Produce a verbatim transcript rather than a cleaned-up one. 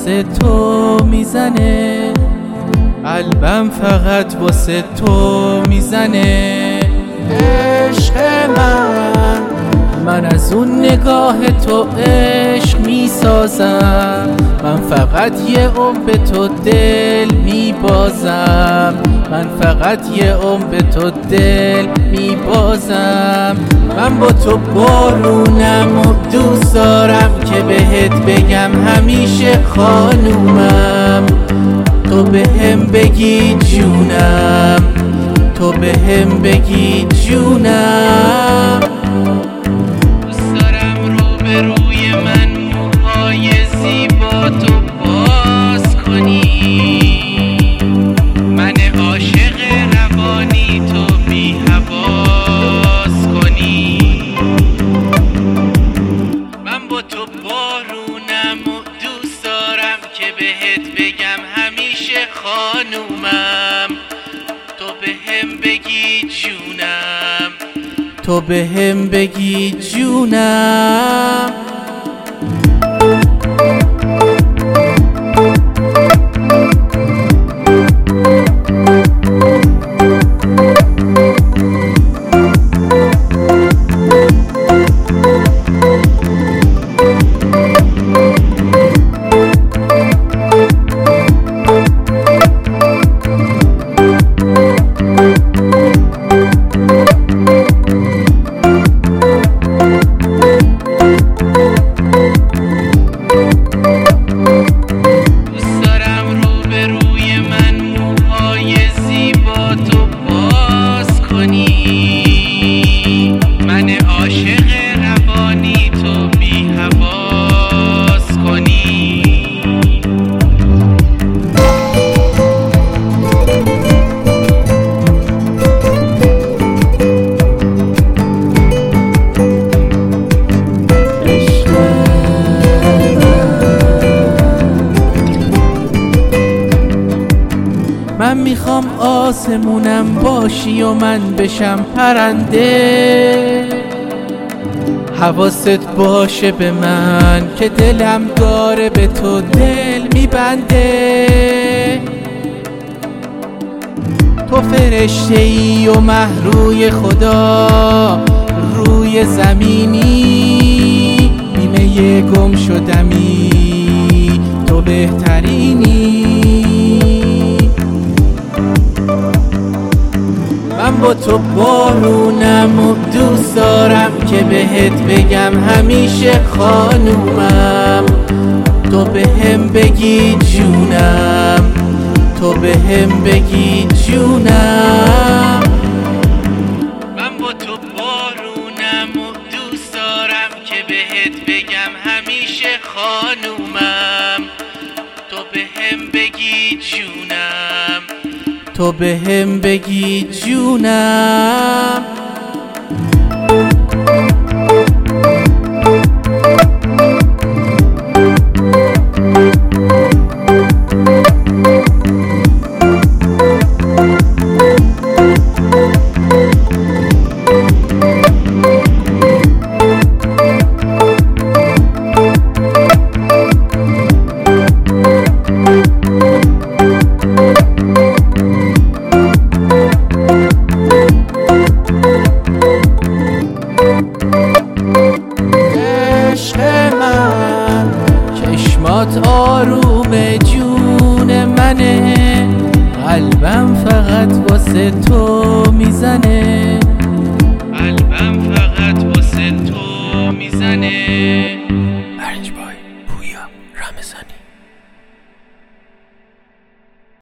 واسه تو میزنه، قلبم فقط واسه تو میزنه. عشق من، من از اون نگاه تو عشق میسازم، من فقط یه عمر به تو دل میبازم، من فقط یه عمر به تو دل میبازم. من با تو بارونم و دوست دارم که بهت بگم همیشه خانومم. تو بهم بگی جونم، تو بهم بگی جونم. دوست دارم روبروی من موهای زیبا تو باز کنی، من عاشق روانی تو بی حواس کنی. من با تو بارونم و دوست دارم که بهت بگم همیشه خانومم. تو بهم بگی جونم، تو بهم بگی جونم. من میخوام آسمونم باشی و من بشم پرنده، حواست باشه به من که دلم داره به تو دل میبنده. تو فرشته ای و مه روی خدا روی زمینی، نیمه گم شدمی تو بهترینی. من با تو بارونم و دوست دارم که بهت بگم همیشه خانومم. تو بهم بگی جونم، تو بهم بگی جونم. من با تو بارونم و دوست دارم که بهت بگم همیشه خانومم. تو بهم بگی جونم، تو بهم بگی جونم. چشمات آروم جون منه، قلبم فقط واسه تو میزنه، قلبم فقط واسه تو میزنه.